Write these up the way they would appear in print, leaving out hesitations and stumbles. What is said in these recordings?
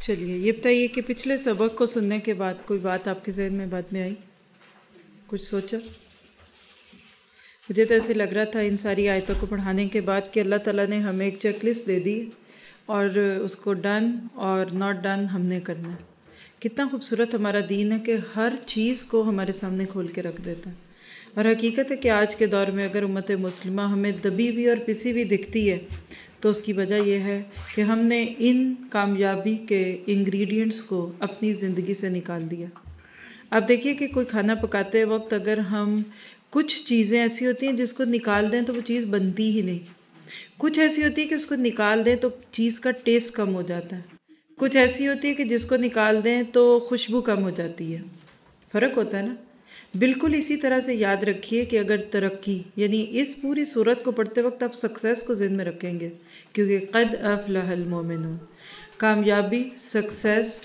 چلیے یہ بتائیے کہ پچھلے سبق کو سننے کے بعد کوئی بات آپ کے ذہن میں بعد میں آئی؟ کچھ سوچا؟ مجھے تو ایسے لگ رہا تھا ان ساری آیتوں کو پڑھانے کے بعد کہ اللہ تعالیٰ نے ہمیں ایک چیک لسٹ دے دی اور اس کو ڈن اور ناٹ ڈن ہم نے کرنا ہے۔ کتنا خوبصورت ہمارا دین ہے کہ ہر چیز کو ہمارے سامنے کھول کے رکھ دیتا ہے، اور حقیقت ہے کہ آج کے دور میں اگر امت مسلمہ ہمیں دبی ہوئی اور پسی ہوئی دکھتی ہے تو اس کی وجہ یہ ہے کہ ہم نے ان کامیابی کے انگریڈینٹس کو اپنی زندگی سے نکال دیا۔ آپ دیکھیے کہ کوئی کھانا پکاتے وقت اگر ہم کچھ چیزیں ایسی ہوتی ہیں جس کو نکال دیں تو وہ چیز بنتی ہی نہیں، کچھ ایسی ہوتی ہے کہ اس کو نکال دیں تو چیز کا ٹیسٹ کم ہو جاتا ہے، کچھ ایسی ہوتی ہے کہ جس کو نکال دیں تو خوشبو کم ہو جاتی ہے، فرق ہوتا ہے نا۔ بالکل اسی طرح سے یاد رکھیے کہ اگر ترقی یعنی اس پوری صورت کو پڑھتے وقت آپ سکسیس کو ذہن میں رکھیں گے، کیونکہ قد افلح المومنون، کامیابی، سکسیس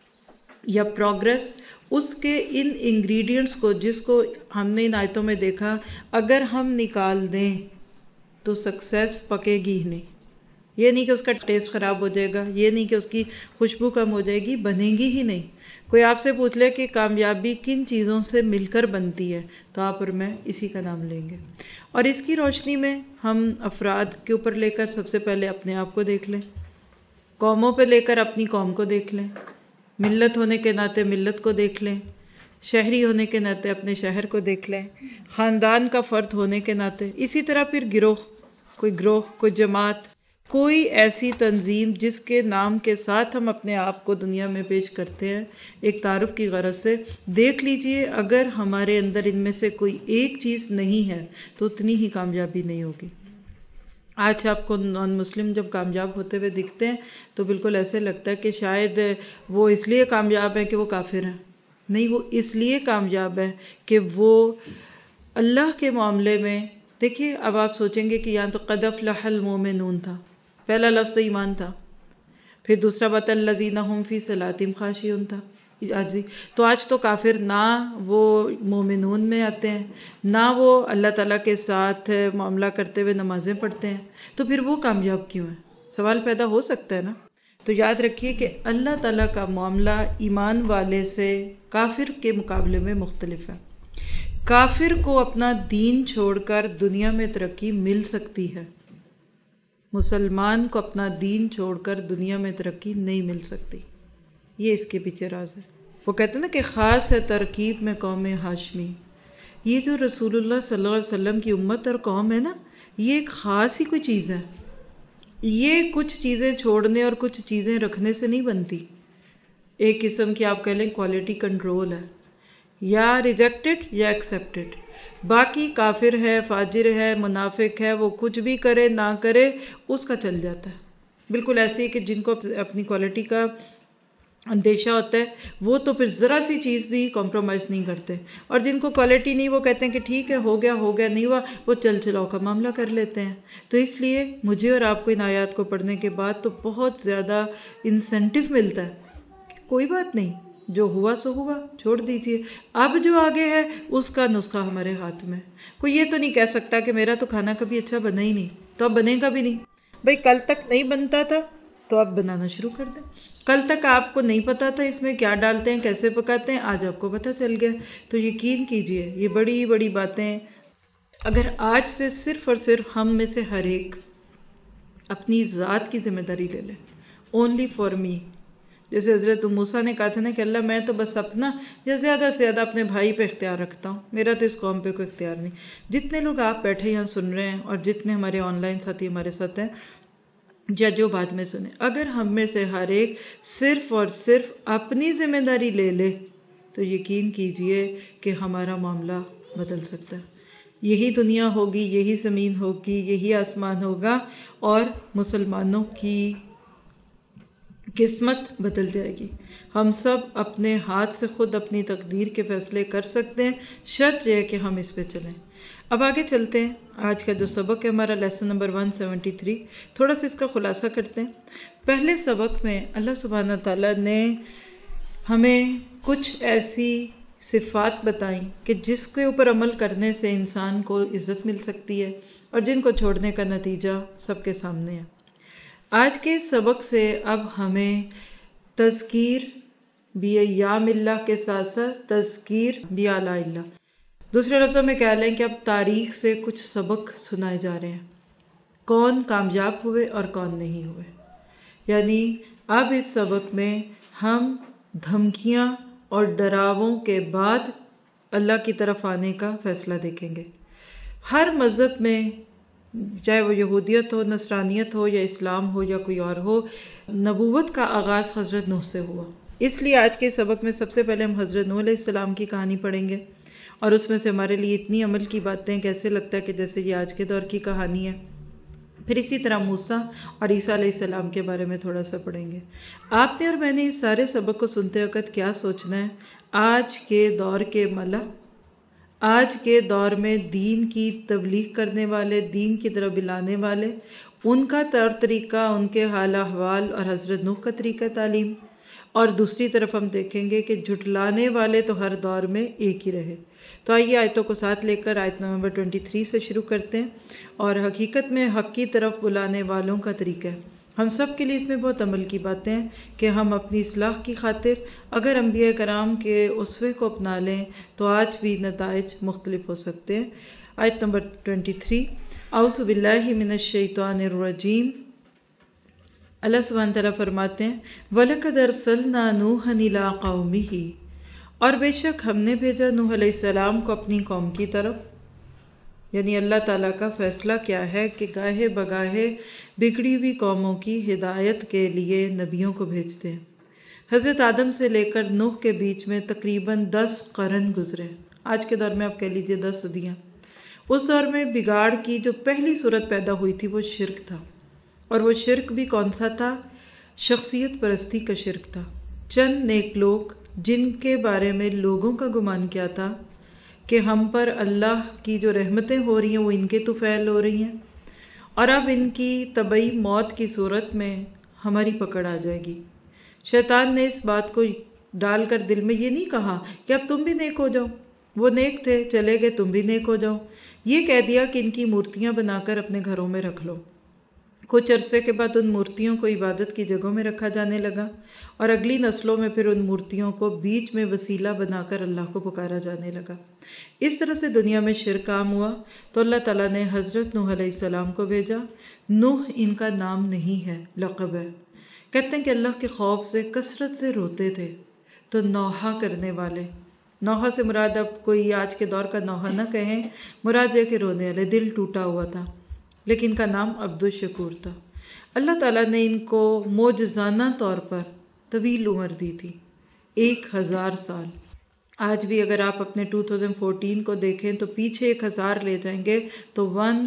یا پروگرس، اس کے ان انگریڈینٹس کو جس کو ہم نے ان آیتوں میں دیکھا، اگر ہم نکال دیں تو سکسیس پکے گی ہی نہیں۔ یہ نہیں کہ اس کا ٹیسٹ خراب ہو جائے گا، یہ نہیں کہ اس کی خوشبو کم ہو جائے گی، بنے گی ہی نہیں۔ کوئی آپ سے پوچھ لے کہ کامیابی کن چیزوں سے مل کر بنتی ہے تو آپ اور میں اسی کا نام لیں گے، اور اس کی روشنی میں ہم افراد کے اوپر لے کر سب سے پہلے اپنے آپ کو دیکھ لیں، قوموں پہ لے کر اپنی قوم کو دیکھ لیں، ملت ہونے کے ناطے ملت کو دیکھ لیں، شہری ہونے کے ناطے اپنے شہر کو دیکھ لیں، خاندان کا فرد ہونے کے ناطے، اسی طرح پھر گروہ، کوئی جماعت، کوئی ایسی تنظیم جس کے نام کے ساتھ ہم اپنے آپ کو دنیا میں پیش کرتے ہیں ایک تعارف کی غرض سے، دیکھ لیجئے اگر ہمارے اندر ان میں سے کوئی ایک چیز نہیں ہے تو اتنی ہی کامیابی نہیں ہوگی۔ آج آپ کو نان مسلم جب کامیاب ہوتے ہوئے دکھتے ہیں تو بالکل ایسے لگتا ہے کہ شاید وہ اس لیے کامیاب ہے کہ وہ کافر ہیں، نہیں، وہ اس لیے کامیاب ہے کہ وہ اللہ کے معاملے میں، دیکھیے اب آپ سوچیں گے کہ یہاں تو قد افلح المومنون تھا، پہلا لفظ تو ایمان تھا، پھر دوسرا بات الذین هم فی صلاتہم خاشعون تھا، تو آج تو کافر نہ وہ مومنون میں آتے ہیں، نہ وہ اللہ تعالیٰ کے ساتھ معاملہ کرتے ہوئے نمازیں پڑھتے ہیں، تو پھر وہ کامیاب کیوں ہیں؟ سوال پیدا ہو سکتا ہے نا۔ تو یاد رکھیے کہ اللہ تعالیٰ کا معاملہ ایمان والے سے کافر کے مقابلے میں مختلف ہے۔ کافر کو اپنا دین چھوڑ کر دنیا میں ترقی مل سکتی ہے، مسلمان کو اپنا دین چھوڑ کر دنیا میں ترقی نہیں مل سکتی۔ یہ اس کے پیچھے راز ہے۔ وہ کہتے ہیں نا کہ خاص ہے ترکیب میں قوم ہاشمی، یہ جو رسول اللہ صلی اللہ علیہ وسلم کی امت اور قوم ہے نا، یہ ایک خاص ہی کوئی چیز ہے، یہ کچھ چیزیں چھوڑنے اور کچھ چیزیں رکھنے سے نہیں بنتی۔ ایک قسم کی آپ کہہ لیں کوالٹی کنٹرول ہے، یا ریجیکٹڈ یا ایکسیپٹڈ، باقی کافر ہے، فاجر ہے، منافق ہے، وہ کچھ بھی کرے نہ کرے اس کا چل جاتا ہے۔ بالکل ایسے ہی کہ جن کو اپنی کوالٹی کا اندیشہ ہوتا ہے وہ تو پھر ذرا سی چیز بھی کمپرومائز نہیں کرتے، اور جن کو کوالٹی نہیں وہ کہتے ہیں کہ ٹھیک ہے، ہو گیا نہیں ہوا، وہ چل چلاؤ کا معاملہ کر لیتے ہیں۔ تو اس لیے مجھے اور آپ کو ان آیات کو پڑھنے کے بعد تو بہت زیادہ انسینٹیو ملتا ہے کہ کوئی بات نہیں، جو ہوا سو ہوا، چھوڑ دیجئے، اب جو آگے ہے اس کا نسخہ ہمارے ہاتھ میں۔ کوئی یہ تو نہیں کہہ سکتا کہ میرا تو کھانا کبھی اچھا بنا ہی نہیں تو اب بنے گا بھی نہیں۔ بھئی کل تک نہیں بنتا تھا تو اب بنانا شروع کر دیں، کل تک آپ کو نہیں پتا تھا اس میں کیا ڈالتے ہیں، کیسے پکاتے ہیں، آج آپ کو پتہ چل گیا۔ تو یقین کیجئے یہ بڑی بڑی باتیں اگر آج سے صرف اور صرف ہم میں سے ہر ایک اپنی ذات کی ذمہ داری لے لیں، اونلی فار می، جیسے حضرت موسیٰ نے کہا تھا نا کہ اللہ میں تو بس اپنا یا زیادہ سے زیادہ اپنے بھائی پہ اختیار رکھتا ہوں، میرا تو اس قوم پہ کوئی اختیار نہیں۔ جتنے لوگ آپ بیٹھے یہاں سن رہے ہیں اور جتنے ہمارے آن لائن ساتھی ہمارے ساتھ ہیں یا جو بعد میں سنیں، اگر ہم میں سے ہر ایک صرف اور صرف اپنی ذمہ داری لے لے تو یقین کیجئے کہ ہمارا معاملہ بدل سکتا ہے۔ یہی دنیا ہوگی، یہی زمین ہوگی، یہی آسمان ہوگا، اور مسلمانوں کی قسمت بدل جائے گی۔ ہم سب اپنے ہاتھ سے خود اپنی تقدیر کے فیصلے کر سکتے ہیں، شرط یہ ہے کہ ہم اس پہ چلیں۔ اب آگے چلتے ہیں، آج کا جو سبق ہے ہمارا لیسن نمبر 173، تھوڑا سا اس کا خلاصہ کرتے ہیں۔ پہلے سبق میں اللہ سبحانہ تعالیٰ نے ہمیں کچھ ایسی صفات بتائیں کہ جس کے اوپر عمل کرنے سے انسان کو عزت مل سکتی ہے، اور جن کو چھوڑنے کا نتیجہ سب کے سامنے ہے۔ آج کے سبق سے اب ہمیں تذکیر بھی ایام اللہ کے ساتھ ساتھ تذکیر بھی آلاء اللہ۔ دوسرے لفظوں میں کہہ لیں کہ اب تاریخ سے کچھ سبق سنائے جا رہے ہیں، کون کامیاب ہوئے اور کون نہیں ہوئے۔ یعنی اب اس سبق میں ہم دھمکیاں اور ڈراووں کے بعد اللہ کی طرف آنے کا فیصلہ دیکھیں گے۔ ہر مذہب میں، چاہے وہ یہودیت ہو، نصرانیت ہو یا اسلام ہو یا کوئی اور ہو، نبوت کا آغاز حضرت نوح سے ہوا۔ اس لیے آج کے سبق میں سب سے پہلے ہم حضرت نوح علیہ السلام کی کہانی پڑھیں گے، اور اس میں سے ہمارے لیے اتنی عمل کی باتیں کیسے لگتا ہے کہ جیسے یہ آج کے دور کی کہانی ہے۔ پھر اسی طرح موسیٰ اور عیسیٰ علیہ السلام کے بارے میں تھوڑا سا پڑھیں گے۔ آپ نے اور میں نے اس سارے سبق کو سنتے وقت کیا سوچنا ہے؟ آج کے دور کے ملا، آج کے دور میں دین کی تبلیغ کرنے والے، دین کی طرف بلانے والے، ان کا طور طریقہ، ان کے حال احوال اور حضرت نوح کا طریقہ تعلیم، اور دوسری طرف ہم دیکھیں گے کہ جھٹلانے والے تو ہر دور میں ایک ہی رہے۔ تو آئیے آیتوں کو ساتھ لے کر آیت نمبر 23 سے شروع کرتے ہیں، اور حقیقت میں حق کی طرف بلانے والوں کا طریقہ ہے۔ ہم سب کے لیے اس میں بہت عمل کی باتیں ہیں کہ ہم اپنی اصلاح کی خاطر اگر انبیاء کرام کے اسوے کو اپنا لیں تو آج بھی نتائج مختلف ہو سکتے ہیں۔ آیت نمبر 23، اعوذ باللہ من الشیطان الرجیم۔ اللہ سبحانہ تعالیٰ فرماتے ہیں وَلَقَدْ أَرْسَلْنَا نُوحًا إِلَىٰ قَوْمِهِ، اور بے شک ہم نے بھیجا نوح علیہ السلام کو اپنی قوم کی طرف۔ یعنی اللہ تعالیٰ کا فیصلہ کیا ہے کہ گاہے بگاہے بگڑی ہوئی قوموں کی ہدایت کے لیے نبیوں کو بھیجتے ہیں۔ حضرت آدم سے لے کر نوح کے بیچ میں تقریباً 10 قرن گزرے، آج کے دور میں آپ کہہ لیجئے 10 صدیاں۔ اس دور میں بگاڑ کی جو پہلی صورت پیدا ہوئی تھی وہ شرک تھا، اور وہ شرک بھی کون سا تھا؟ شخصیت پرستی کا شرک تھا۔ چند نیک لوگ جن کے بارے میں لوگوں کا گمان کیا تھا کہ ہم پر اللہ کی جو رحمتیں ہو رہی ہیں وہ ان کے طفیل ہو رہی ہیں، اور اب ان کی طبعی موت کی صورت میں ہماری پکڑ آ جائے گی۔ شیطان نے اس بات کو ڈال کر دل میں یہ نہیں کہا کہ اب تم بھی نیک ہو جاؤ، وہ نیک تھے چلے گئے تم بھی نیک ہو جاؤ، یہ کہہ دیا کہ ان کی مورتیاں بنا کر اپنے گھروں میں رکھ لو۔ کچھ عرصے کے بعد ان مورتیوں کو عبادت کی جگہوں میں رکھا جانے لگا، اور اگلی نسلوں میں پھر ان مورتیوں کو بیچ میں وسیلہ بنا کر اللہ کو پکارا جانے لگا۔ اس طرح سے دنیا میں شرک عام ہوا، تو اللہ تعالیٰ نے حضرت نوح علیہ السلام کو بھیجا۔ نوح ان کا نام نہیں ہے، لقب ہے۔ کہتے ہیں کہ اللہ کے خوف سے کثرت سے روتے تھے، تو نوحہ کرنے والے، نوحہ سے مراد اب کوئی آج کے دور کا نوحہ نہ کہیں، مراد ہے کہ رونے والے، دل ٹوٹا ہوا تھا، لیکن ان کا نام عبد الشکور تھا۔ اللہ تعالیٰ نے ان کو معجزانہ طور پر طویل عمر دی تھی، 1000 سال۔ آج بھی اگر آپ اپنے 2014 کو دیکھیں تو پیچھے 1000 لے جائیں گے تو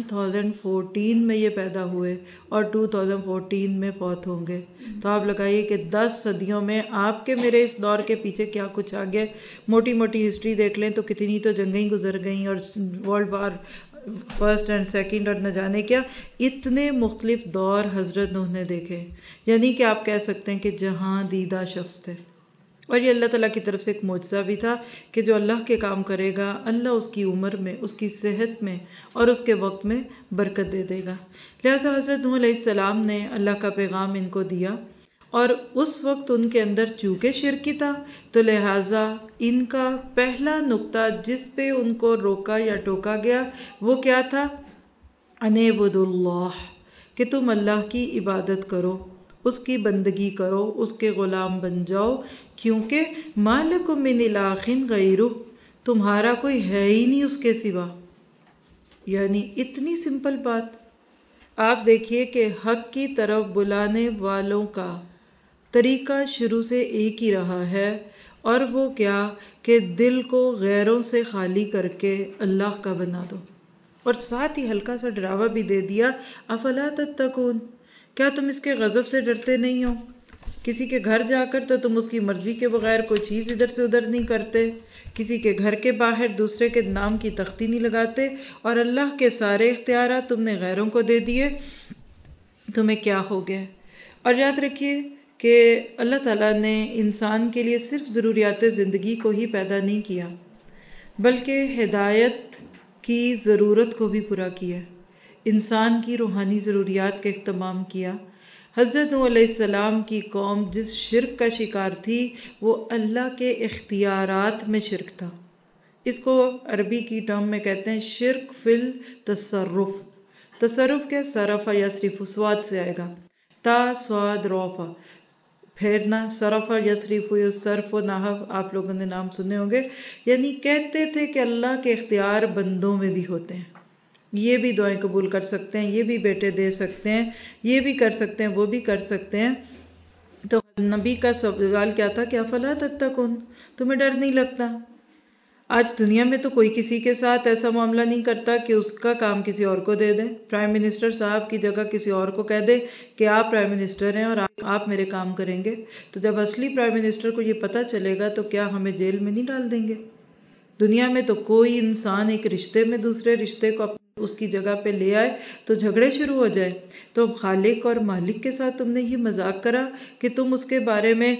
1014 میں یہ پیدا ہوئے اور 2014 میں فوت ہوں گے۔ تو آپ لگائیے کہ 10 صدیوں میں آپ کے میرے اس دور کے پیچھے کیا کچھ آ گیا۔ موٹی موٹی ہسٹری دیکھ لیں تو کتنی تو جنگیں گزر گئیں، اور world war first and second اور نہ جانے کیا، اتنے مختلف دور حضرت نوح نے دیکھے۔ یعنی کہ آپ کہہ سکتے ہیں کہ جہاں دیدہ شخص تھے، اور یہ اللہ تعالیٰ کی طرف سے ایک معجزہ بھی تھا کہ جو اللہ کے کام کرے گا اللہ اس کی عمر میں، اس کی صحت میں اور اس کے وقت میں برکت دے دے گا۔ لہٰذا حضرت نوح علیہ السلام نے اللہ کا پیغام ان کو دیا، اور اس وقت ان کے اندر چونکہ شرک تھا تو لہٰذا ان کا پہلا نقطہ جس پہ ان کو روکا یا ٹوکا گیا وہ کیا تھا؟ ان اعبدوا اللہ، کہ تم اللہ کی عبادت کرو، اس کی بندگی کرو، اس کے غلام بن جاؤ، کیونکہ ما لکم من الہ غیرہ، تمہارا کوئی ہے ہی نہیں اس کے سوا۔ یعنی اتنی سمپل بات۔ آپ دیکھیے کہ حق کی طرف بلانے والوں کا طریقہ شروع سے ایک ہی رہا ہے، اور وہ کیا کہ دل کو غیروں سے خالی کر کے اللہ کا بنا دو، اور ساتھ ہی ہلکا سا ڈراوا بھی دے دیا افلا تتقون، کیا تم اس کے غضب سے ڈرتے نہیں ہو؟ کسی کے گھر جا کر تو تم اس کی مرضی کے بغیر کوئی چیز ادھر سے ادھر نہیں کرتے، کسی کے گھر کے باہر دوسرے کے نام کی تختی نہیں لگاتے، اور اللہ کے سارے اختیارات تم نے غیروں کو دے دیے، تمہیں کیا ہو گیا؟ اور یاد رکھیے کہ اللہ تعالیٰ نے انسان کے لیے صرف ضروریات زندگی کو ہی پیدا نہیں کیا، بلکہ ہدایت کی ضرورت کو بھی پورا کیا، انسان کی روحانی ضروریات کا اہتمام کیا، حضرت نوح علیہ السلام کی قوم جس شرک کا شکار تھی وہ اللہ کے اختیارات میں شرک تھا. اس کو عربی کی ٹرم میں کہتے ہیں شرک فی التصرف. تصرف کے صرف یصرف سواد سے آئے گا، تا سواد روفا پھیرنا، صرف یصرف صرف و نحو آپ لوگوں نے نام سنے ہوں گے. یعنی کہتے تھے کہ اللہ کے اختیار بندوں میں بھی ہوتے ہیں، یہ بھی دعائیں قبول کر سکتے ہیں، یہ بھی بیٹے دے سکتے ہیں، یہ بھی کر سکتے ہیں، وہ بھی کر سکتے ہیں. تو نبی کا سوال کیا تھا کہ افلا تتقون، تمہیں ڈر نہیں لگتا؟ آج دنیا میں تو کوئی کسی کے ساتھ ایسا معاملہ نہیں کرتا کہ اس کا کام کسی اور کو دے دے. پرائم منسٹر صاحب کی جگہ کسی اور کو کہہ دے کہ آپ پرائم منسٹر ہیں اور آپ میرے کام کریں گے. تو جب اصلی پرائم منسٹر کو یہ پتہ چلے گا تو کیا ہمیں جیل میں نہیں ڈال دیں گے؟ دنیا میں تو کوئی انسان ایک رشتے میں دوسرے رشتے کو اس کی جگہ پہ لے آئے تو جھگڑے شروع ہو جائے. تو خالق اور مالک کے ساتھ تم نے یہ مذاق کرا کہ تم اس کے بارے میں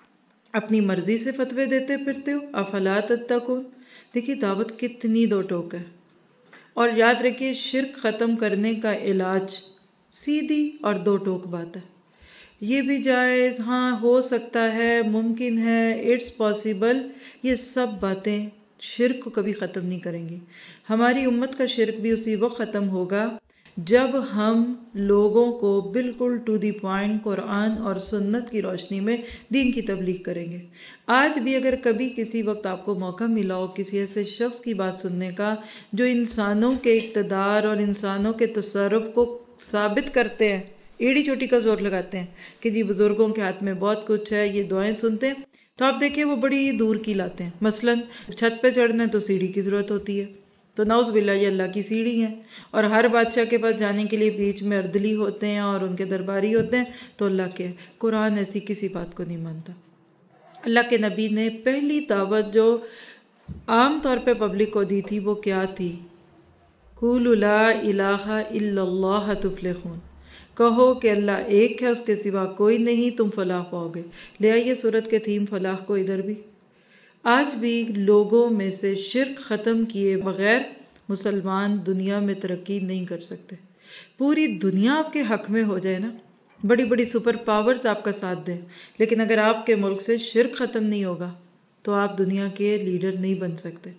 اپنی مرضی سے فتوے دیتے پھرتے ہو. افلا تتقون. دیکھیے دعوت کتنی دو ٹوک ہے. اور یاد رکھیے شرک ختم کرنے کا علاج سیدھی اور دو ٹوک بات ہے. یہ بھی جائز، ہاں ہو سکتا ہے، ممکن ہے، اٹس پاسبل، یہ سب باتیں شرک کو کبھی ختم نہیں کریں گی. ہماری امت کا شرک بھی اسی وقت ختم ہوگا جب ہم لوگوں کو بالکل ٹو دی پوائنٹ قرآن اور سنت کی روشنی میں دین کی تبلیغ کریں گے. آج بھی اگر کبھی کسی وقت آپ کو موقع ملا ہو کسی ایسے شخص کی بات سننے کا جو انسانوں کے اقتدار اور انسانوں کے تصرف کو ثابت کرتے ہیں، ایڑی چوٹی کا زور لگاتے ہیں کہ جی بزرگوں کے ہاتھ میں بہت کچھ ہے، یہ دعائیں سنتے ہیں، تو آپ دیکھیں وہ بڑی دور کی لاتے ہیں. مثلا چھت پہ چڑھنا ہے تو سیڑھی کی ضرورت ہوتی ہے، تو نعوذ باللہ یہ اللہ کی سیڑھی ہے. اور ہر بادشاہ کے پاس جانے کے لیے بیچ میں اردلی ہوتے ہیں اور ان کے درباری ہوتے ہیں، تو اللہ کے قرآن ایسی کسی بات کو نہیں مانتا. اللہ کے نبی نے پہلی دعوت جو عام طور پہ پبلک کو دی تھی وہ کیا تھی؟ قولوا لا الہ الا اللہ تفلحون. کہو کہ اللہ ایک ہے، اس کے سوا کوئی نہیں، تم فلاح پاؤ گے. لے آئیے سورت کے تھیم فلاح کو ادھر بھی. آج بھی لوگوں میں سے شرک ختم کیے بغیر مسلمان دنیا میں ترقی نہیں کر سکتے. پوری دنیا آپ کے حق میں ہو جائے نا، بڑی بڑی سپر پاورز آپ کا ساتھ دیں، لیکن اگر آپ کے ملک سے شرک ختم نہیں ہوگا تو آپ دنیا کے لیڈر نہیں بن سکتے.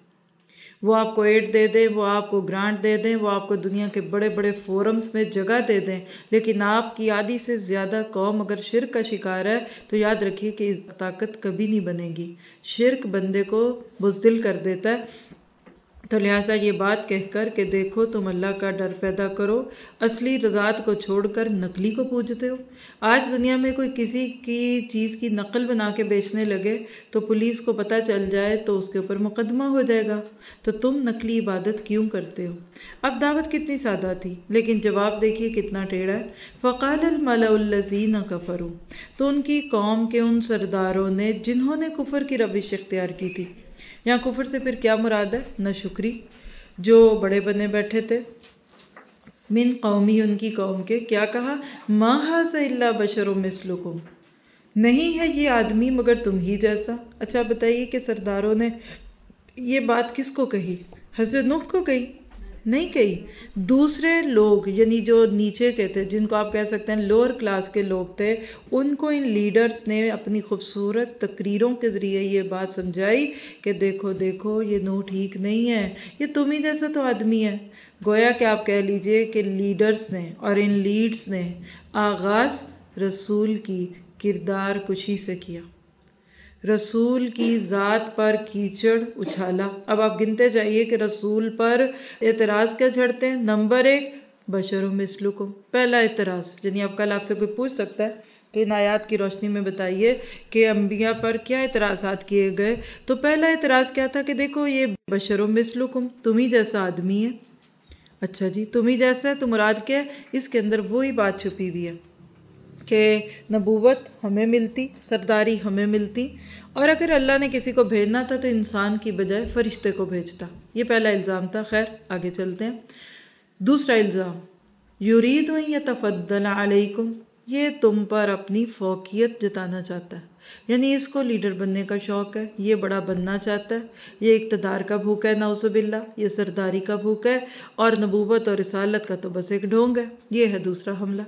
وہ آپ کو ایڈ دے دیں، وہ آپ کو گرانٹ دے دیں، وہ آپ کو دنیا کے بڑے بڑے فورمز میں جگہ دے دیں، لیکن آپ کی آدھی سے زیادہ قوم اگر شرک کا شکار ہے تو یاد رکھیے کہ اس طاقت کبھی نہیں بنے گی. شرک بندے کو بزدل کر دیتا ہے. تو لہٰذا یہ بات کہہ کر کہ دیکھو تم اللہ کا ڈر پیدا کرو، اصلی ذات کو چھوڑ کر نقلی کو پوجتے ہو. آج دنیا میں کوئی کسی کی چیز کی نقل بنا کے بیچنے لگے تو پولیس کو پتہ چل جائے تو اس کے اوپر مقدمہ ہو جائے گا. تو تم نقلی عبادت کیوں کرتے ہو؟ اب دعوت کتنی سادہ تھی لیکن جواب دیکھیے کتنا ٹیڑھا ہے. فقال الملأ الذین کفروا. تو ان کی قوم کے ان سرداروں نے جنہوں نے کفر کی روش اختیار کی تھی. یہاں کفر سے پھر کیا مراد ہے؟ ناشکری. جو بڑے بنے بیٹھے تھے من قومی، ان کی قوم کے، کیا کہا؟ ما ھذا الا بشر مثلکم. نہیں ہے یہ آدمی مگر تم ہی جیسا. اچھا بتائیے کہ سرداروں نے یہ بات کس کو کہی؟ حضرت نوح کو کہی؟ نہیں کہی. دوسرے لوگ یعنی جو نیچے کے تھے، جن کو آپ کہہ سکتے ہیں لوور کلاس کے لوگ تھے، ان کو ان لیڈرز نے اپنی خوبصورت تقریروں کے ذریعے یہ بات سمجھائی کہ دیکھو دیکھو یہ نوح ٹھیک نہیں ہے، یہ تم ہی جیسا تو آدمی ہے. گویا کہ آپ کہہ لیجئے کہ لیڈرز نے اور ان لیڈز نے آغاز رسول کی کردار کشی سے کیا، رسول کی ذات پر کیچڑ اچھالا. اب آپ گنتے جائیے کہ رسول پر اعتراض کیا جھڑتے ہیں. نمبر 1 بشر مثلکم، پہلا اعتراض. یعنی اب کل آپ سے کوئی پوچھ سکتا ہے کہ ان آیات کی روشنی میں بتائیے کہ انبیاء پر کیا اعتراضات کیے گئے، تو پہلا اعتراض کیا تھا کہ دیکھو یہ بشر مثلکم، تم ہی جیسا آدمی ہے. اچھا جی تم ہی جیسا ہے تو مراد کیا ہے؟ اس کے اندر وہی بات چھپی ہوئی ہے کہ نبوت ہمیں ملتی، سرداری ہمیں ملتی، اور اگر اللہ نے کسی کو بھیجنا تھا تو انسان کی بجائے فرشتے کو بھیجتا. یہ پہلا الزام تھا. خیر آگے چلتے ہیں. دوسرا الزام یرید ان یتفضل علیکم، یہ تم پر اپنی فوقیت جتانا چاہتا ہے. یعنی اس کو لیڈر بننے کا شوق ہے، یہ بڑا بننا چاہتا ہے، یہ اقتدار کا بھوکا ہے، نعوذ باللہ، یہ سرداری کا بھوکا ہے، اور نبوت اور رسالت کا تو بس ایک ڈھونگ ہے. یہ ہے دوسرا حملہ.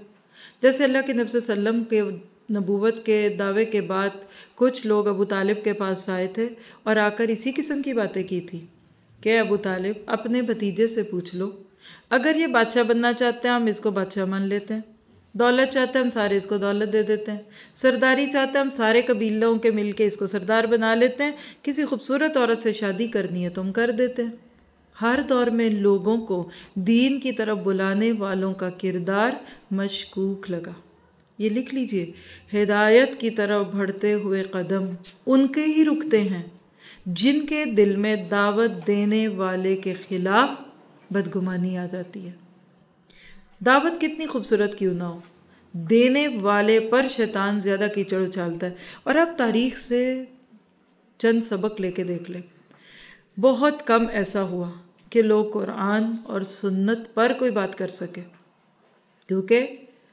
جیسے اللہ کے نبی صلی اللہ علیہ وسلم کے نبوت کے دعوے کے بعد کچھ لوگ ابو طالب کے پاس آئے تھے اور آ کر اسی قسم کی باتیں کی تھی کہ ابو طالب اپنے بھتیجے سے پوچھ لو، اگر یہ بادشاہ بننا چاہتے ہیں ہم اس کو بادشاہ مان لیتے ہیں، دولت چاہتے ہیں ہم سارے اس کو دولت دے دیتے ہیں، سرداری چاہتے ہیں ہم سارے قبیلوں کے مل کے اس کو سردار بنا لیتے ہیں، کسی خوبصورت عورت سے شادی کرنی ہے تو ہم کر دیتے ہیں۔ ہر دور میں لوگوں کو دین کی طرف بلانے والوں کا کردار مشکوک لگا۔ یہ لکھ لیجئے، ہدایت کی طرف بڑھتے ہوئے قدم ان کے ہی رکتے ہیں جن کے دل میں دعوت دینے والے کے خلاف بدگمانی آ جاتی ہے۔ دعوت کتنی خوبصورت کیوں نہ ہو، دینے والے پر شیطان زیادہ کیچڑ اچھالتا ہے۔ اور اب تاریخ سے چند سبق لے کے دیکھ لیں، بہت کم ایسا ہوا کہ لوگ قرآن اور سنت پر کوئی بات کر سکے، کیونکہ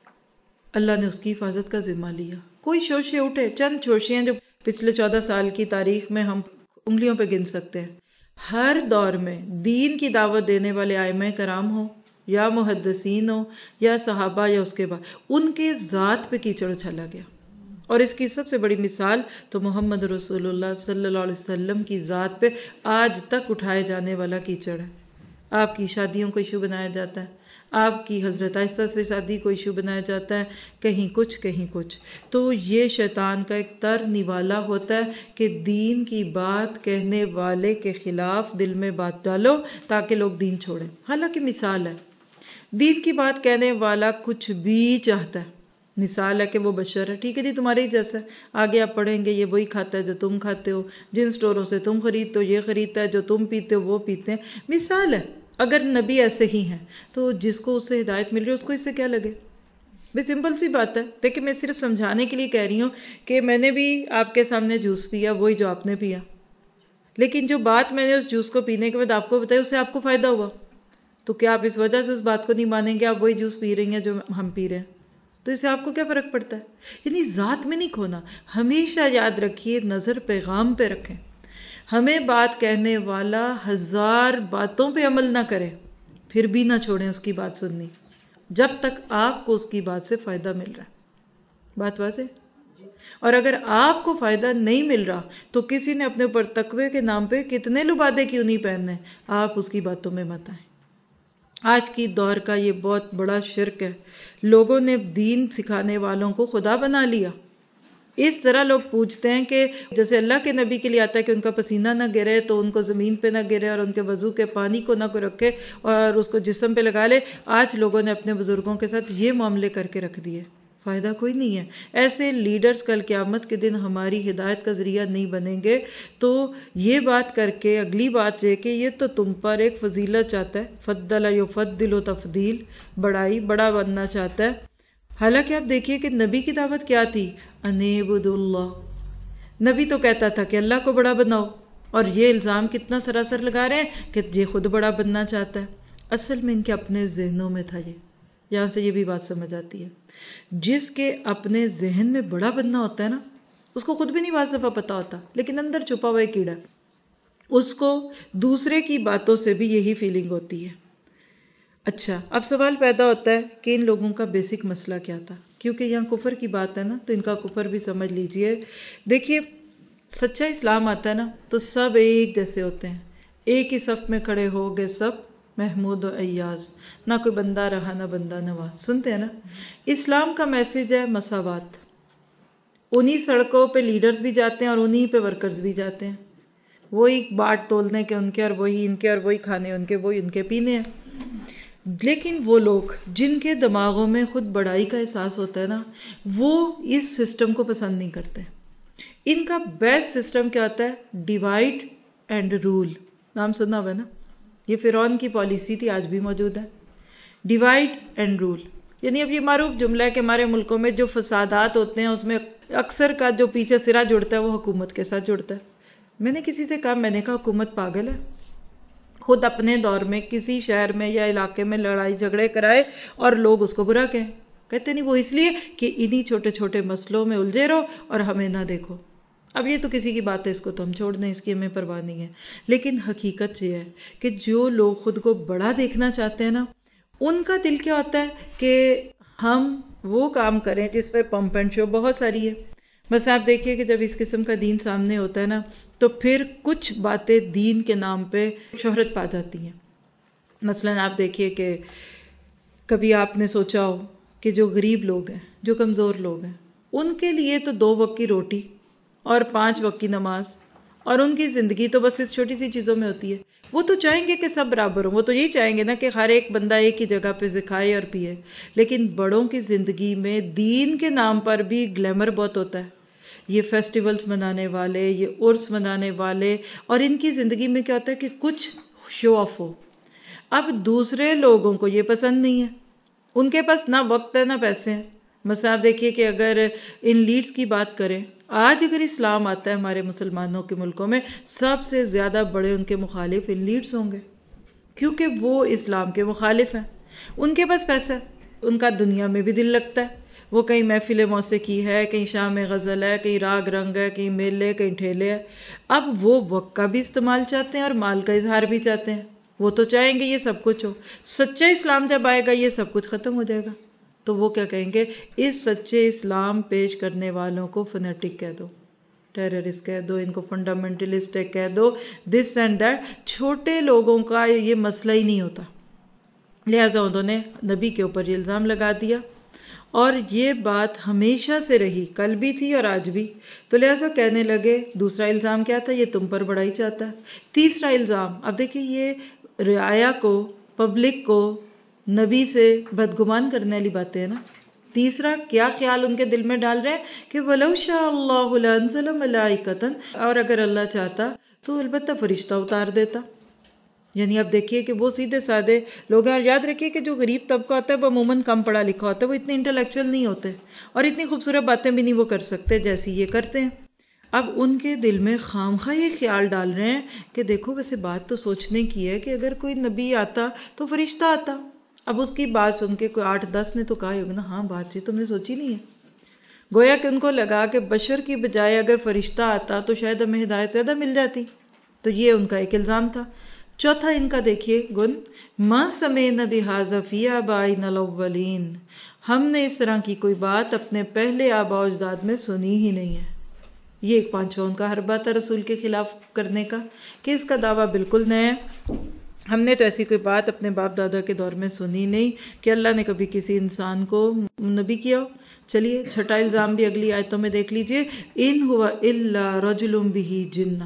اللہ نے اس کی حفاظت کا ذمہ لیا۔ کوئی شوشے اٹھے، چند شوشیاں جو پچھلے 14 سال کی تاریخ میں ہم انگلیوں پہ گن سکتے ہیں۔ ہر دور میں دین کی دعوت دینے والے ائمہ کرام ہوں یا محدثین ہوں یا صحابہ یا اس کے بعد، ان کے ذات پہ کیچڑ اچھالا گیا۔ اور اس کی سب سے بڑی مثال تو محمد رسول اللہ صلی اللہ علیہ وسلم کی ذات پہ آج تک اٹھائے جانے والا کیچڑ ہے۔ آپ کی شادیوں کو ایشو بنایا جاتا ہے، آپ کی حضرت عائشہ سے شادی کو ایشو بنایا جاتا ہے، کہیں کچھ کہیں کچھ۔ تو یہ شیطان کا ایک تر نوالا ہوتا ہے کہ دین کی بات کہنے والے کے خلاف دل میں بات ڈالو تاکہ لوگ دین چھوڑیں۔ حالانکہ مثال ہے، دین کی بات کہنے والا کچھ بھی چاہتا ہے، مثال ہے کہ وہ بشر ہے، ٹھیک ہے جی تمہارے ہی جیسا ہے، آگے آپ پڑھیں گے یہ وہی کھاتا ہے جو تم کھاتے ہو، جن سٹوروں سے تم خریدتے ہو یہ خریدتا ہے، جو تم پیتے ہو وہ پیتے ہیں۔ مثال ہے، اگر نبی ایسے ہی ہیں تو جس کو اس سے ہدایت مل رہی ہے اس کو اس سے کیا لگے؟ بے سمپل سی بات ہے۔ دیکھیں میں صرف سمجھانے کے لیے کہہ رہی ہوں کہ میں نے بھی آپ کے سامنے جوس پیا، وہی جو آپ نے پیا، لیکن جو بات میں نے اس جوس کو پینے کے بعد آپ کو بتائی اس سے آپ کو فائدہ ہوا، تو کیا آپ اس وجہ سے اس بات کو نہیں مانیں گے؟ آپ وہی جوس پی رہی ہیں جو ہم پی رہے ہیں، تو اس سے آپ کو کیا فرق پڑتا ہے؟ یعنی ذات میں نہیں کھونا۔ ہمیشہ یاد رکھیے، نظر پیغام پہ رکھیں۔ ہمیں بات کہنے والا 1000 باتوں پہ عمل نہ کرے، پھر بھی نہ چھوڑیں اس کی بات سننی جب تک آپ کو اس کی بات سے فائدہ مل رہا ہے۔ بات واضح؟ اور اگر آپ کو فائدہ نہیں مل رہا تو کسی نے اپنے اوپر تقوی کے نام پہ کتنے لبادے کیوں نہیں پہننے، آپ اس کی باتوں میں مت آئیں۔ آج کی دور کا یہ بہت بڑا شرک ہے، لوگوں نے دین سکھانے والوں کو خدا بنا لیا۔ اس طرح لوگ پوچھتے ہیں کہ جیسے اللہ کے نبی کے لیے آتا ہے کہ ان کا پسینہ نہ گرے تو ان کو زمین پہ نہ گرے اور ان کے وضو کے پانی کو نہ کوئی رکھے اور اس کو جسم پہ لگا لے، آج لوگوں نے اپنے بزرگوں کے ساتھ یہ معاملے کر کے رکھ دیے، فائدہ کوئی نہیں ہے۔ ایسے لیڈرز کل قیامت کے دن ہماری ہدایت کا ذریعہ نہیں بنیں گے۔ تو یہ بات کر کے اگلی بات یہ کہ یہ تو تم پر ایک فضیلت چاہتا ہے، فضل یفضل تفضیل، بڑائی بڑا بننا چاہتا ہے۔ حالانکہ آپ دیکھیے کہ نبی کی دعوت کیا تھی؟ انعبدوا اللہ۔ نبی تو کہتا تھا کہ اللہ کو بڑا بناؤ، اور یہ الزام کتنا سراسر لگا رہے ہیں کہ یہ خود بڑا بننا چاہتا ہے۔ اصل میں ان کے اپنے ذہنوں میں تھا یہ، یہاں سے یہ بھی بات سمجھ آتی ہے۔ جس کے اپنے ذہن میں بڑا بننا ہوتا ہے نا، اس کو خود بھی نہیں بعض دفعہ پتا ہوتا، لیکن اندر چھپا ہوا ایک کیڑا، اس کو دوسرے کی باتوں سے بھی یہی فیلنگ ہوتی ہے۔ اچھا، اب سوال پیدا ہوتا ہے کہ ان لوگوں کا بیسک مسئلہ کیا تھا؟ کیونکہ یہاں کفر کی بات ہے نا، تو ان کا کفر بھی سمجھ لیجئے۔ دیکھیے سچا اسلام آتا ہے نا تو سب ایک جیسے ہوتے ہیں، ایک ہی صف میں کھڑے ہو گئے سب محمود و ایاز، نہ کوئی بندہ رہا نہ بندہ نواز۔ سنتے ہیں نا، اسلام کا میسج ہے مساوات۔ انہی سڑکوں پہ لیڈرز بھی جاتے ہیں اور انہی پہ ورکرز بھی جاتے ہیں، وہی باٹ تولنے کے ان کے اور وہی ان کے، اور وہی کھانے ان کے وہی ان کے پینے ہیں۔ لیکن وہ لوگ جن کے دماغوں میں خود بڑائی کا احساس ہوتا ہے نا، وہ اس سسٹم کو پسند نہیں کرتے۔ ان کا بیسٹ سسٹم کیا ہوتا ہے؟ Divide and rule. نام سنا ہوا نا، یہ فرعون کی پالیسی تھی، آج بھی موجود ہے، ڈیوائڈ اینڈ رول۔ یعنی اب یہ معروف جملہ ہے کہ ہمارے ملکوں میں جو فسادات ہوتے ہیں اس میں اکثر کا جو پیچھے سرا جڑتا ہے وہ حکومت کے ساتھ جڑتا ہے۔ میں نے کسی سے کہا، میں نے کہا حکومت پاگل ہے، خود اپنے دور میں کسی شہر میں یا علاقے میں لڑائی جھگڑے کرائے اور لوگ اس کو برا کہیں، کہتے نہیں وہ اس لیے کہ انہی چھوٹے چھوٹے مسئلوں میں الجھے رہو اور ہمیں نہ دیکھو۔ اب یہ تو کسی کی بات ہے، اس کو تو ہم چھوڑ دیں، اس کی ہمیں پرواہ نہیں ہے۔ لیکن حقیقت یہ ہے کہ جو لوگ خود کو بڑا دیکھنا چاہتے ہیں نا، ان کا دل کیا ہوتا ہے کہ ہم وہ کام کریں جس پہ پمپ اینڈ شو بہت ساری ہے. بس آپ دیکھیے کہ جب اس قسم کا دین سامنے ہوتا ہے نا تو پھر کچھ باتیں دین کے نام پہ شہرت پا جاتی ہیں. مثلاً آپ دیکھیے کہ کبھی آپ نے سوچا ہو کہ جو غریب لوگ ہیں، جو کمزور لوگ ہیں، ان کے لیے تو 2 وقت کی روٹی اور 5 وقت کی نماز، اور ان کی زندگی تو بس اس چھوٹی سی چیزوں میں ہوتی ہے. وہ تو چاہیں گے کہ سب برابر ہوں، وہ تو یہی چاہیں گے نا کہ ہر ایک بندہ ایک ہی جگہ پہ کھائے اور پیے. لیکن بڑوں کی زندگی میں دین کے نام پر بھی گلیمر بہت ہوتا ہے. یہ فیسٹیولز منانے والے، یہ عرس منانے والے، اور ان کی زندگی میں کیا ہوتا ہے کہ کچھ شو آف ہو. اب دوسرے لوگوں کو یہ پسند نہیں ہے، ان کے پاس نہ وقت ہے نہ پیسے ہیں. مثلا آپ دیکھیے کہ اگر ان لیڈز کی بات کریں، آج اگر اسلام آتا ہے ہمارے مسلمانوں کے ملکوں میں، سب سے زیادہ بڑے ان کے مخالف ان لیڈز ہوں گے، کیونکہ وہ اسلام کے مخالف ہیں. ان کے پاس پیسہ ہے، ان کا دنیا میں بھی دل لگتا ہے. وہ کہیں محفل موسیقی ہے، کہیں شام غزل ہے، کہیں راگ رنگ ہے، کہیں میلے، کہیں ٹھیلے ہے. اب وہ وقت کا بھی استعمال چاہتے ہیں اور مال کا اظہار بھی چاہتے ہیں. وہ تو چاہیں گے یہ سب کچھ ہو. سچا اسلام جب آئے گا یہ سب کچھ ختم ہو جائے گا. تو وہ کیا کہیں گے؟ اس سچے اسلام پیش کرنے والوں کو فنیٹک کہہ دو، ٹیررسٹ کہہ دو، ان کو فنڈامنٹلسٹ کہہ دو، دس اینڈ دیٹ. چھوٹے لوگوں کا یہ مسئلہ ہی نہیں ہوتا. لہٰذا انہوں نے نبی کے اوپر یہ الزام لگا دیا، اور یہ بات ہمیشہ سے رہی، کل بھی تھی اور آج بھی. تو لہٰذا کہنے لگے، دوسرا الزام کیا تھا؟ یہ تم پر بڑائی چاہتا ہے. تیسرا الزام، اب دیکھیں یہ رعایا کو، پبلک کو نبی سے بدگمان کرنے والی باتیں ہیں نا. تیسرا کیا خیال ان کے دل میں ڈال رہے ہیں کہ وَلَوْ شَاءَ اللَّهُ لَأَنزَلَ مَلَائِكَةً، اور اگر اللہ چاہتا تو البتہ فرشتہ اتار دیتا. یعنی اب دیکھیے کہ وہ سیدھے سادے لوگ ہیں. اور یاد رکھیے کہ جو غریب طبقہ ہوتا ہے وہ عموماً کم پڑھا لکھا ہوتا ہے، وہ اتنے انٹلیکچوئل نہیں ہوتے اور اتنی خوبصورت باتیں بھی نہیں وہ کر سکتے جیسی یہ کرتے ہیں. اب ان کے دل میں خامخواہ یہ خیال ڈال رہے ہیں کہ دیکھو ویسے بات تو سوچنے کی ہے کہ اگر کوئی نبی آتا تو فرشتہ آتا. اب اس کی بات سن کے کوئی 8-10 نے تو کہا ہوگا نا، ہاں بات چیت تم نے سوچی نہیں ہے. گویا کہ ان کو لگا کہ بشر کی بجائے اگر فرشتہ آتا تو شاید ہمیں ہدایت زیادہ مل جاتی. تو یہ ان کا ایک الزام تھا. چوتھا ان کا دیکھیے گن، مَا سَمِعْنَا بِهَٰذَا فِي آبَائِنَا الْأَوَّلِينَ، ہم نے اس طرح کی کوئی بات اپنے پہلے آباء و اجداد میں سنی ہی نہیں ہے. یہ ایک پانچواں ان کا حربہ تھا رسول کے خلاف کرنے کا، کہ اس کا دعویٰ بالکل نیا ہے. ہم نے تو ایسی کوئی بات اپنے باپ دادا کے دور میں سنی نہیں کہ اللہ نے کبھی کسی انسان کو نبی کیا ہو. چلیے چھٹا الزام بھی اگلی آیتوں میں دیکھ لیجئے، ان ہوا الا رجل بہ جنہ،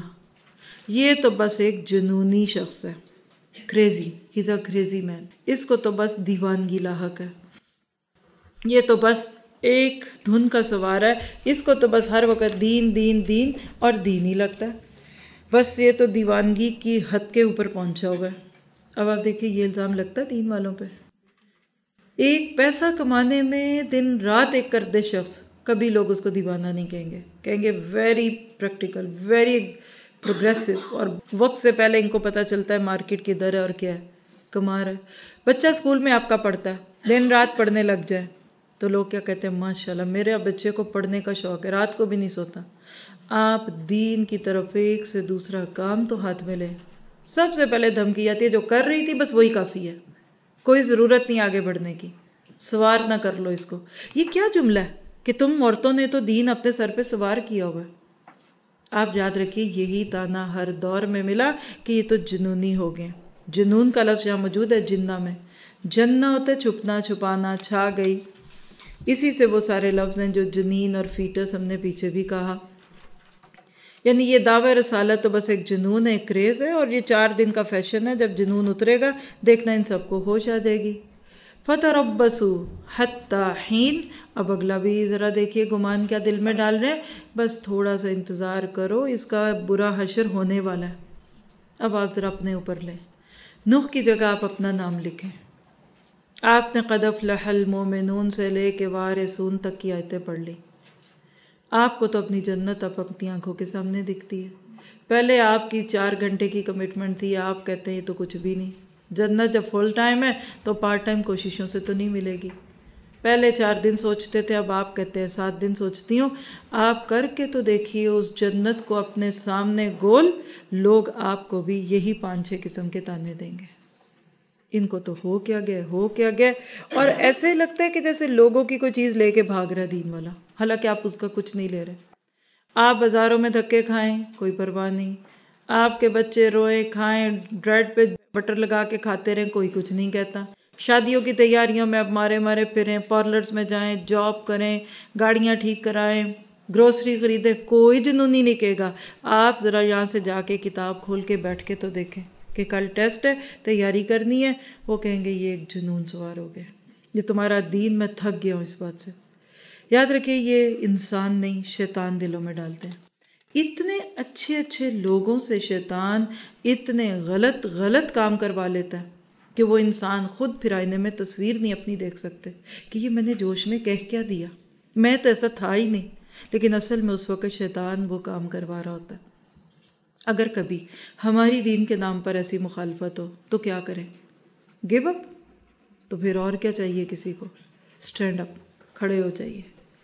یہ تو بس ایک جنونی شخص ہے. Crazy, he's a crazy man. اس کو تو بس دیوانگی لاحق ہے، یہ تو بس ایک دھن کا سوار ہے، اس کو تو بس ہر وقت دین دین دین اور دین ہی لگتا ہے. بس یہ تو دیوانگی کی حد کے اوپر پہنچا ہوا ہے. اب آپ دیکھیں یہ الزام لگتا ہے دین والوں پہ. ایک پیسہ کمانے میں دن رات ایک کردے شخص، کبھی لوگ اس کو دیوانہ نہیں کہیں گے، کہیں گے ویری پریکٹیکل، ویری پروگریسو، اور وقت سے پہلے ان کو پتا چلتا ہے مارکیٹ کدھر ہے اور کیا ہے، کما رہا ہے. بچہ اسکول میں آپ کا پڑھتا ہے، دن رات پڑھنے لگ جائے تو لوگ کیا کہتے ہیں؟ ماشاءاللہ میرے بچے کو پڑھنے کا شوق ہے، رات کو بھی نہیں سوتا. آپ دین کی طرف ایک سے دوسرا کام تو ہاتھ میں لیں. سب سے پہلے دھمکی آتی ہے جو کر رہی تھی بس وہی کافی ہے، کوئی ضرورت نہیں آگے بڑھنے کی، سوار نہ کر لو اس کو. یہ کیا جملہ ہے کہ تم عورتوں نے تو دین اپنے سر پہ سوار کیا ہوا ہے. آپ یاد رکھیے یہی تانا ہر دور میں ملا کہ یہ تو جنونی ہو گئے. جنون کا لفظ یہاں موجود ہے جنہ میں. جنہ ہوتا ہے چھپنا، چھپانا، چھا گئی. اسی سے وہ سارے لفظ ہیں جو جنین اور فیٹس ہم نے پیچھے بھی کہا. یعنی یہ دعوی رسالت تو بس ایک جنون ہے، ایک کریز ہے، اور یہ 4 دن کا فیشن ہے. جب جنون اترے گا دیکھنا ان سب کو ہوش آ جائے گی. فَتَرَبَّصُوا حَتَّى حِينٍ. اب اگلا بھی ذرا دیکھیے گمان کیا دل میں ڈال رہے ہیں، بس تھوڑا سا انتظار کرو، اس کا برا حشر ہونے والا ہے. اب آپ ذرا اپنے اوپر لیں، نوح کی جگہ آپ اپنا نام لکھیں. آپ نے قَدْ أَفْلَحَ الْمُؤْمِنُونَ سے لے کے وارثون تک کی آیتیں پڑھ لی. آپ کو تو اپنی جنت اب اپنی آنکھوں کے سامنے دکھتی ہے. پہلے آپ کی 4 گھنٹے کی کمٹمنٹ تھی، آپ کہتے ہیں یہ تو کچھ بھی نہیں. جنت جب فل ٹائم ہے تو پارٹ ٹائم کوششوں سے تو نہیں ملے گی. پہلے 4 دن سوچتے تھے، اب آپ کہتے ہیں 7 دن سوچتی ہوں. آپ کر کے تو دیکھیے اس جنت کو اپنے سامنے گول، لوگ آپ کو بھی یہی 5-6 قسم کے تانے دیں گے. ان کو تو ہو کیا گیا، اور ایسے لگتا ہے کہ جیسے لوگوں کی کوئی چیز لے کے بھاگ رہا ہے دین والا، حالانکہ آپ اس کا کچھ نہیں لے رہے۔ آپ بازاروں میں دھکے کھائیں، کوئی پرواہ نہیں، آپ کے بچے روئیں کھائیں، بریڈ پہ بٹر لگا کے کھاتے رہیں، کوئی کچھ نہیں کہتا۔ شادیوں کی تیاریوں میں اب مارے پھریں، پارلرز میں جائیں، جاب کریں، گاڑیاں ٹھیک کرائیں، گروسری خریدیں، کوئی جنونی نہیں کہے گا۔ آپ ذرا یہاں سے جا کے کتاب کھول کے بیٹھ کے تو دیکھیں کہ کل ٹیسٹ ہے، تیاری کرنی ہے، وہ کہیں گے یہ ایک جنون سوار ہو گیا، یہ تمہارا دین، میں تھک گیا ہوں اس بات سے۔ یاد رکھیے یہ انسان نہیں، شیطان دلوں میں ڈالتے ہیں۔ اتنے اچھے لوگوں سے شیطان اتنے غلط کام کروا لیتا ہے کہ وہ انسان خود پھر آئینے میں تصویر نہیں اپنی دیکھ سکتے کہ یہ میں نے جوش میں کہہ کیا دیا، میں تو ایسا تھا ہی نہیں، لیکن اصل میں اس وقت شیطان وہ کام کروا رہا ہوتا ہے۔ اگر کبھی ہماری دین کے نام پر ایسی مخالفت ہو تو کیا کریں؟ Give up? تو پھر اور کیا چاہیے کسی کو؟ سٹینڈ اپ، کھڑے ہو جائیے۔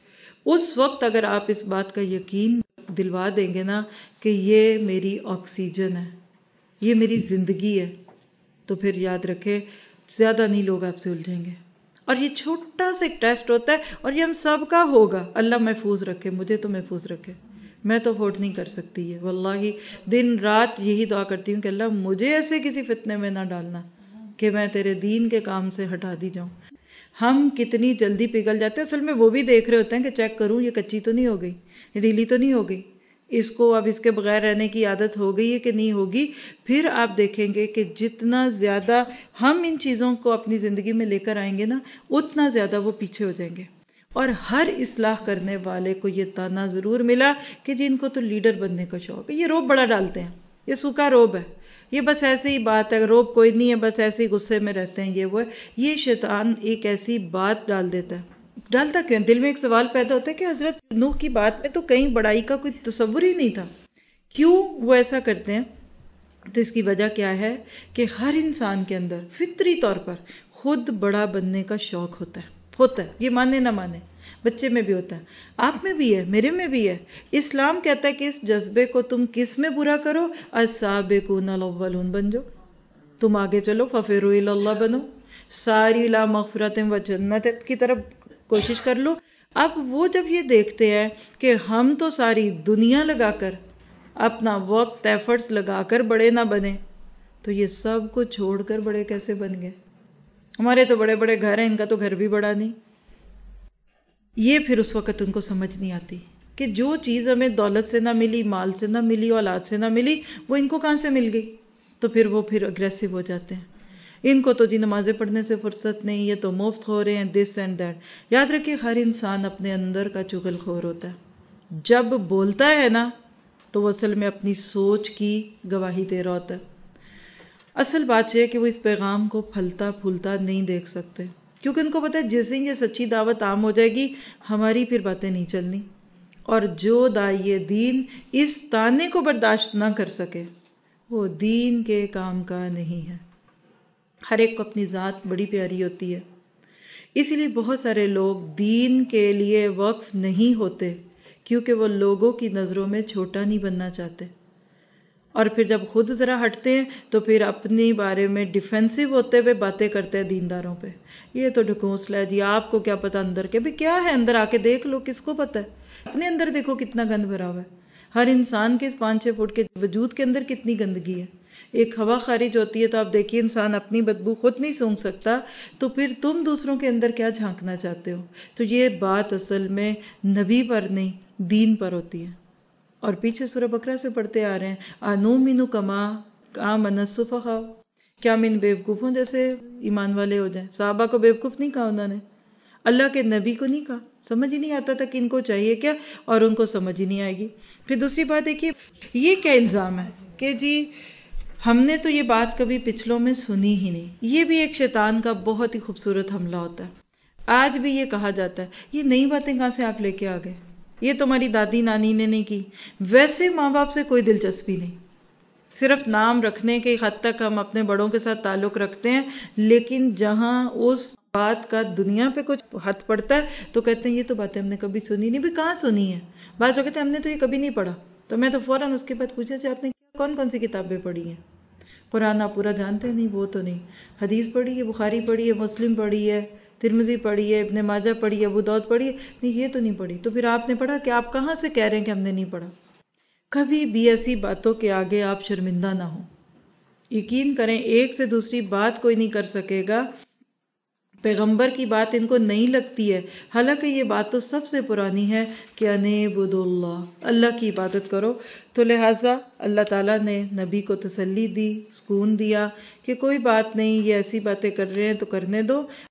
اس وقت اگر آپ اس بات کا یقین دلوا دیں گے نا کہ یہ میری آکسیجن ہے، یہ میری زندگی ہے، تو پھر یاد رکھے زیادہ نہیں لوگ آپ سے الجھیں گے۔ اور یہ چھوٹا سا ایک ٹیسٹ ہوتا ہے، اور یہ ہم سب کا ہوگا۔ اللہ محفوظ رکھے، مجھے تو محفوظ رکھے، میں تو افورڈ نہیں کر سکتی یہ، واللہ دن رات یہی دعا کرتی ہوں کہ اللہ مجھے ایسے کسی فتنے میں نہ ڈالنا کہ میں تیرے دین کے کام سے ہٹا دی جاؤں۔ ہم کتنی جلدی پگھل جاتے ہیں، اصل میں وہ بھی دیکھ رہے ہوتے ہیں کہ چیک کروں یہ کچی تو نہیں ہو گئی، ڈھیلی تو نہیں ہو گئی، اس کو اب اس کے بغیر رہنے کی عادت ہو گئی ہے کہ نہیں ہوگی۔ پھر آپ دیکھیں گے کہ جتنا زیادہ ہم ان چیزوں کو اپنی زندگی میں لے کر آئیں گے نا، اتنا زیادہ وہ پیچھے ہو جائیں گے۔ اور ہر اصلاح کرنے والے کو یہ تانا ضرور ملا کہ جن کو تو لیڈر بننے کا شوق ہے، یہ روب بڑا ڈالتے ہیں، یہ سوکھا روب ہے، یہ بس ایسے ہی بات ہے، روب کوئی نہیں ہے، بس ایسے ہی غصے میں رہتے ہیں، یہ وہ ہے۔ یہ شیطان ایک ایسی بات ڈال دیتا ہے۔ ڈالتا کیوں؟ دل میں ایک سوال پیدا ہوتا ہے کہ حضرت نوح کی بات میں تو کہیں بڑائی کا کوئی تصور ہی نہیں تھا، کیوں وہ ایسا کرتے ہیں؟ تو اس کی وجہ کیا ہے کہ ہر انسان کے اندر فطری طور پر خود بڑا بننے کا شوق ہوتا ہے، یہ مانے نہ مانے، بچے میں بھی ہوتا ہے، آپ میں بھی ہے، میرے میں بھی ہے۔ اسلام کہتا ہے کہ اس جذبے کو تم کس میں پورا کرو؟ السابقون الاولون بن جاؤ، تم آگے چلو، ففروا الی اللہ بنو، ساری لا مغفرت و جنت کی طرف کوشش کر لو۔ اب وہ جب یہ دیکھتے ہیں کہ ہم تو ساری دنیا لگا کر، اپنا وقت ایفرٹس لگا کر بڑے نہ بنے، تو یہ سب کو چھوڑ کر بڑے کیسے بن گئے؟ ہمارے تو بڑے بڑے گھر ہیں، ان کا تو گھر بھی بڑا نہیں۔ یہ پھر اس وقت ان کو سمجھ نہیں آتی کہ جو چیز ہمیں دولت سے نہ ملی، مال سے نہ ملی، اولاد سے نہ ملی، وہ ان کو کہاں سے مل گئی؟ تو پھر وہ اگریسو ہو جاتے ہیں۔ ان کو تو جی نمازیں پڑھنے سے فرصت نہیں، یہ تو مفت ہو رہے ہیں، دس اینڈ دیٹ۔ یاد رکھیے ہر انسان اپنے اندر کا چغل خور ہوتا ہے، جب بولتا ہے نا تو وہ اصل میں اپنی سوچ کی گواہی دے رہا ہوتا ہے۔ اصل بات یہ ہے کہ وہ اس پیغام کو پھلتا پھولتا نہیں دیکھ سکتے، کیونکہ ان کو پتہ ہے جس دن یہ سچی دعوت عام ہو جائے گی، ہماری پھر باتیں نہیں چلنی۔ اور جو داعی دین اس تانے کو برداشت نہ کر سکے، وہ دین کے کام کا نہیں ہے۔ ہر ایک کو اپنی ذات بڑی پیاری ہوتی ہے، اسی لیے بہت سارے لوگ دین کے لیے وقف نہیں ہوتے، کیونکہ وہ لوگوں کی نظروں میں چھوٹا نہیں بننا چاہتے۔ اور پھر جب خود ذرا ہٹتے ہیں تو پھر اپنے بارے میں ڈیفینسو ہوتے ہوئے باتیں کرتے ہیں دینداروں پہ، یہ تو ڈھکوسلا ہے جی، آپ کو کیا پتا اندر کے بھی کیا ہے، اندر آ کے دیکھ لو، کس کو پتا ہے؟ اپنے اندر دیکھو کتنا گند بھرا ہوا ہے۔ ہر انسان کے اس 5-6 فٹ کے وجود کے اندر کتنی گندگی ہے۔ ایک ہوا خارج ہوتی ہے تو آپ دیکھیے انسان اپنی بدبو خود نہیں سونگھ سکتا، تو پھر تم دوسروں کے اندر کیا جھانکنا چاہتے ہو؟ تو یہ بات اصل میں نبی پر نہیں، دین پر ہوتی ہے۔ اور پیچھے سورہ بقرہ سے پڑھتے آ رہے ہیں، انؤمن کما آمن السفہاء، کیا ہم ان بیوقوفوں جیسے ایمان والے ہو جائیں؟ صحابہ کو بیوقوف نہیں کہا انہوں نے، اللہ کے نبی کو نہیں کہا، سمجھ ہی نہیں آتا تھا کہ ان کو چاہیے کیا، اور ان کو سمجھ ہی نہیں آئے گی۔ پھر دوسری بات دیکھیے، یہ کیا الزام ہے کہ جی ہم نے تو یہ بات کبھی پچھلوں میں سنی ہی نہیں۔ یہ بھی ایک شیطان کا بہت ہی خوبصورت حملہ ہوتا ہے۔ آج بھی یہ کہا جاتا ہے یہ نئی باتیں کہاں سے آپ لے کے آ گئے، یہ تمہاری دادی نانی نے نہیں کی۔ ویسے ماں باپ سے کوئی دلچسپی نہیں، صرف نام رکھنے کے حد تک ہم اپنے بڑوں کے ساتھ تعلق رکھتے ہیں، لیکن جہاں اس بات کا دنیا پہ کچھ حد پڑتا ہے تو کہتے ہیں یہ تو باتیں ہم نے کبھی سنی نہیں۔ بھی کہاں سنی ہے؟ بعض لوگ کہتے ہیں ہم نے تو یہ کبھی نہیں پڑھا، تو میں تو فوراً اس کے بعد پوچھا آپ نے کون کون سی کتابیں پڑھی ہیں؟ قرآن آپ پورا جانتے نہیں، وہ تو نہیں. حدیث پڑھی ہے، بخاری پڑھی ہے، مسلم پڑھی ہے، ترمذی پڑھی ہے، ابن ماجہ پڑھی ہے، ابو داؤد پڑھی ہے، نہیں یہ تو نہیں پڑھی. تو پھر آپ نے پڑھا کہ آپ کہاں سے کہہ رہے ہیں کہ ہم نے نہیں پڑھا؟ کبھی بھی ایسی باتوں کے آگے آپ شرمندہ نہ ہوں. یقین کریں ایک سے دوسری بات کوئی نہیں کر سکے گا. پیغمبر کی بات ان کو نہیں لگتی ہے، حالانکہ یہ بات تو سب سے پرانی ہے کہ انعبدوا اللہ، اللہ کی عبادت کرو. تو لہٰذا اللہ تعالیٰ نے نبی کو تسلی دی، سکون دیا کہ کوئی بات نہیں، یہ ایسی باتیں کر رہے ہیں تو کرنے دو.